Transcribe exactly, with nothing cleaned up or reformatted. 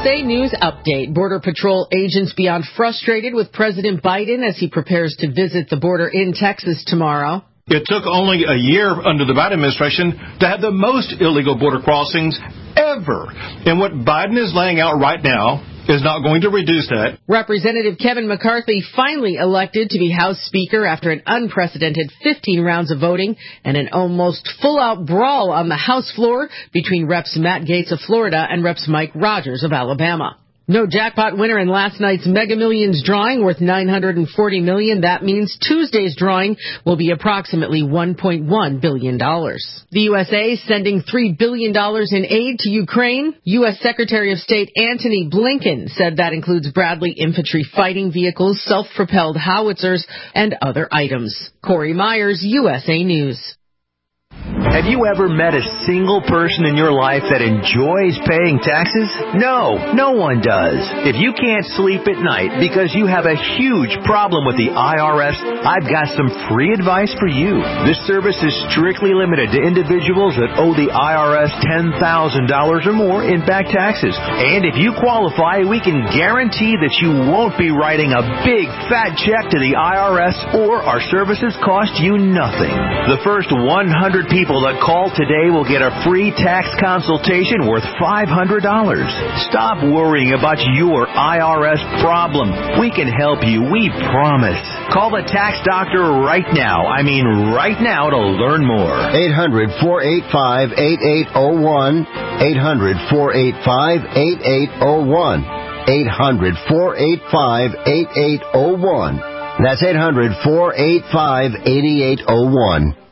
A News Update. Border Patrol agents beyond frustrated with President Biden as he prepares to visit the border in Texas tomorrow. It took only a year under the Biden administration to have the most illegal border crossings ever. And what Biden is laying out right now is not going to reduce that. Representative Kevin McCarthy finally elected to be House Speaker after an unprecedented fifteen rounds of voting and an almost full-out brawl on the House floor between Reps Matt Gaetz of Florida and Reps Mike Rogers of Alabama. No jackpot winner in last night's Mega Millions drawing worth nine hundred forty million dollars. That means Tuesday's drawing will be approximately one point one billion dollars. The U S A sending three billion dollars in aid to Ukraine. U S Secretary of State Antony Blinken said that includes Bradley infantry fighting vehicles, self-propelled howitzers, and other items. Corey Myers, U S A News. Have you ever met a single person in your life that enjoys paying taxes? No, no one does. If you can't sleep at night because you have a huge problem with the I R S, I've got some free advice for you. This service is strictly limited to individuals that owe the I R S ten thousand dollars or more in back taxes. And if you qualify, we can guarantee that you won't be writing a big fat check to the I R S, or our services cost you nothing. The first one hundred people that call today will get a free tax consultation worth five hundred dollars. Stop worrying about your I R S problem. We can help you, we promise. Call the tax doctor right now. I mean right now to learn more. eight hundred, four eight five, eight eight zero one. eight hundred, four eight five, eight eight zero one. eight hundred, four eight five, eight eight zero one. That's eight hundred, four eight five, eight eight zero one.